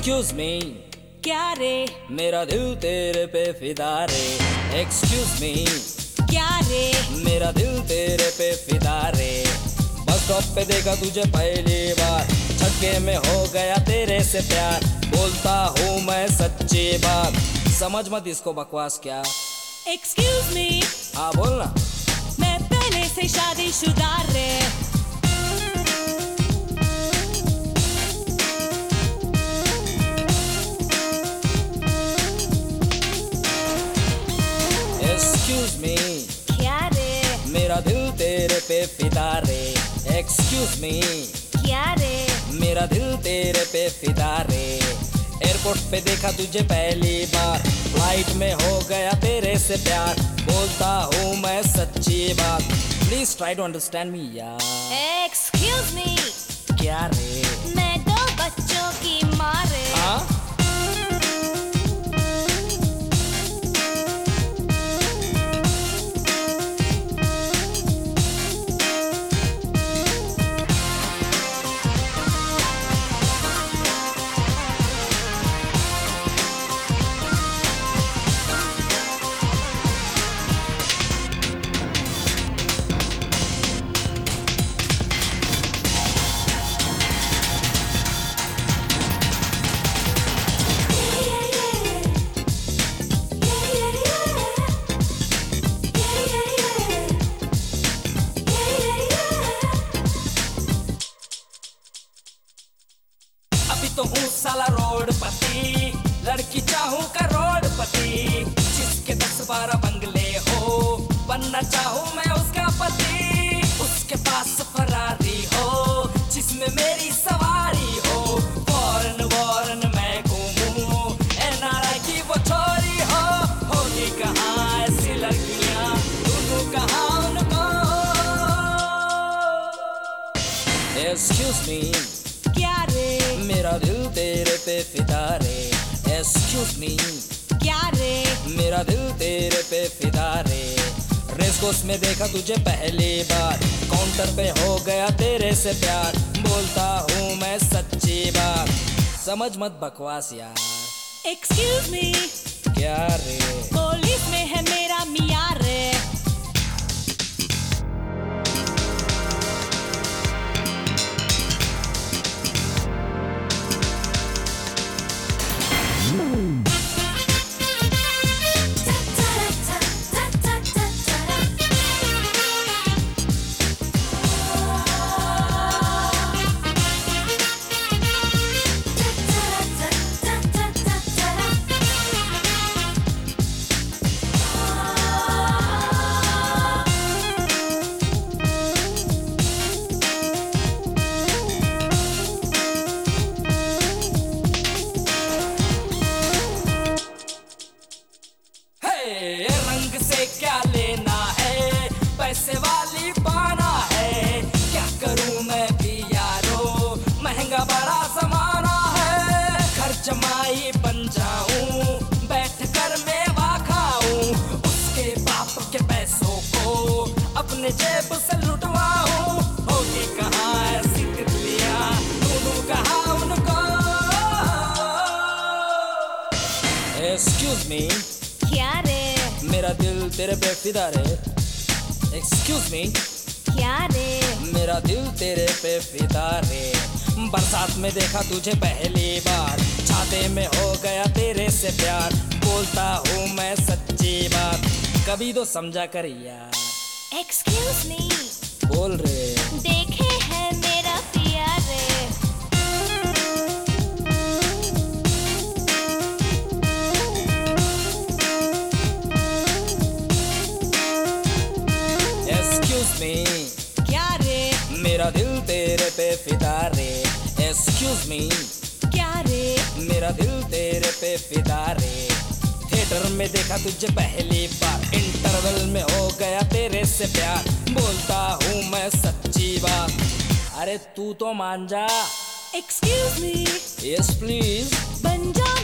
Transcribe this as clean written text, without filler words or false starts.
Excuse me, क्या रे? मेरा दिल तेरे पे फिदा रे। एक्सक्यूज मी, क्या रे? मेरा दिल तेरे पे फिदा रे। बस स्टॉप पे देखा तुझे पहली बार, छक्के में हो गया तेरे से प्यार। बोलता हूँ मैं सच्ची बात, समझ मत इसको बकवास क्या। एक्सक्यूज मी, हाँ बोलना। मैं पहले से शादीशुदा रे। एक्सक्यूज मी, क्या रे? मेरा दिल तेरे पे फिदा रे। एक्सक्यूज मी, क्या रे? मेरा दिल तेरे पे फिदा रे। एयरपोर्ट पे देखा तुझे पहली बार, फ्लाइट में हो गया तेरे से प्यार। बोलता हूँ मैं सच्ची बात, please try to understand me यार। एक्सक्यूज मी, क्या रे? मैं 2 बच्चों की माँ रे। हाँ? तो हूँ साला रोडपति, लड़की चाहूँ करोड़पति। जिसके 10-12 बंगले हो, बनना चाहूँ मैं उसका पति। उसके पास फरारी हो, जिसमें मेरी सवारी हो। फॉरेन वॉरेन मैं घूमूं, एनआरआई की वो छोरी हो। होगी कहाँ ऐसी लड़कियाँ, ढूंढूं कहाँ उनको। एक्सक्यूज मी, क्या रे? मेरा दिल तेरे पे फिदा रे। एक्सक्यूज मी, क्या रे? मेरा दिल तेरे पे फिदा रे। रेस कोर्स में देखा तुझे पहली बार, काउंटर पे हो गया तेरे से प्यार। बोलता हूँ मैं सच्ची बात, समझ मत बकवास यार। एक्सक्यूज मी, क्या रे? पुलिस में है मेरा मियाँ रे। रंग से क्या लेना है, पैसे वाली पाना है। क्या करूं मैं भी यारो, महंगा बड़ा जमाना है। घर जमाई बन जाऊं, बैठ कर मेवा खाऊं। उसके बाप के पैसों को अपने जेब से लुटवाऊं। होगी कहाँ ऐसी तितलियां, ढूंढूं कहाँ उनको। एक्सक्यूज मी, क्या रे? मेरा दिल तेरे पे फिदा रे। एक्सक्यूज मी, क्या रे? मेरा दिल तेरे पे फिदा रे। बरसात में देखा तुझे पहली बार, छाते में हो गया तेरे से प्यार। बोलता हूँ मैं सच्ची बात, कभी तो समझा कर यार। एक्सक्यूज मी, बोल रे। देखे है मेरा पिया रे। एक्सक्यूज मी, क्या रे? मेरा दिल तेरे पे फिदा रे। एक्सक्यूज मी, क्या रे? मेरा दिल तेरे पे फिदा रे। थिएटर में देखा तुझे पहली बार, इंटरवल में हो गया तेरे से प्यार। बोलता हूँ मैं सच्ची बात, अरे तू तो मान जा। Excuse me, yes please. बन जा